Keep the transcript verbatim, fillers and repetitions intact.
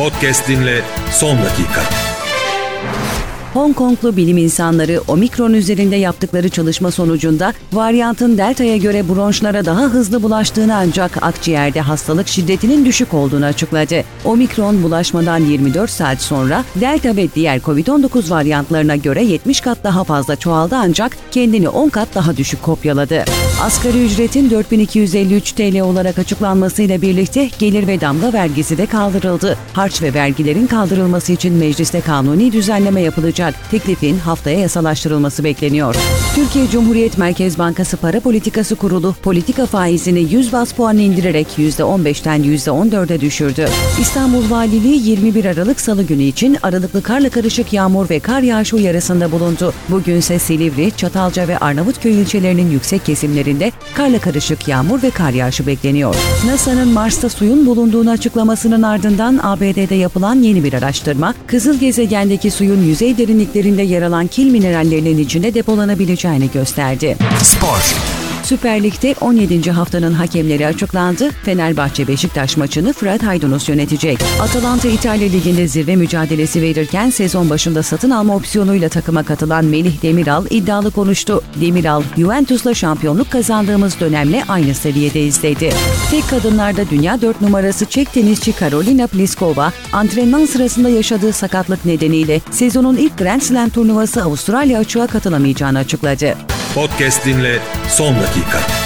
Podcast dinle son dakika. Hong Konglu bilim insanları omikron üzerinde yaptıkları çalışma sonucunda varyantın delta'ya göre bronşlara daha hızlı bulaştığını ancak akciğerde hastalık şiddetinin düşük olduğunu açıkladı. Omikron bulaşmadan yirmi dört saat sonra delta ve diğer kovid on dokuz varyantlarına göre yetmiş kat daha fazla çoğaldı ancak kendini on kat daha düşük kopyaladı. Asgari ücretin dört bin iki yüz elli üç TL olarak açıklanmasıyla birlikte gelir ve damga vergisi de kaldırıldı. Harç ve vergilerin kaldırılması için mecliste kanuni düzenleme yapılacak. Teklifin haftaya yasalaştırılması bekleniyor. Türkiye Cumhuriyet Merkez Bankası Para Politikası Kurulu politika faizini yüz baz puan indirerek yüzde on beşten yüzde on dörde düşürdü. İstanbul Valiliği yirmi bir Aralık Salı günü için aralıklı karla karışık yağmur ve kar yağışı uyarısında bulundu. Bugünse Silivri, Çatalca ve Arnavutköy ilçelerinin yüksek kesimlerinde karla karışık yağmur ve kar yağışı bekleniyor. NASA'nın Mars'ta suyun bulunduğunu açıklamasının ardından A B D'de yapılan yeni bir araştırma, kızıl gezegendeki suyun yüzey derinliklerinde yer alan kil minerallerinin içinde depolanabileceğini gösterdi. Spor. Süper Lig'de on yedinci haftanın hakemleri açıklandı. Fenerbahçe-Beşiktaş maçını Fırat Aydınus yönetecek. Atalanta İtalya Ligi'nde zirve mücadelesi verirken sezon başında satın alma opsiyonuyla takıma katılan Melih Demiral iddialı konuştu. Demiral, Juventus'la şampiyonluk kazandığımız dönemle aynı seviyedeyiz dedi. Tek kadınlarda dünya dört numarası Çek tenisçi Karolina Pliskova, antrenman sırasında yaşadığı sakatlık nedeniyle sezonun ilk Grand Slam turnuvası Avustralya açığa katılamayacağını açıkladı. Podcast dinle son dakika.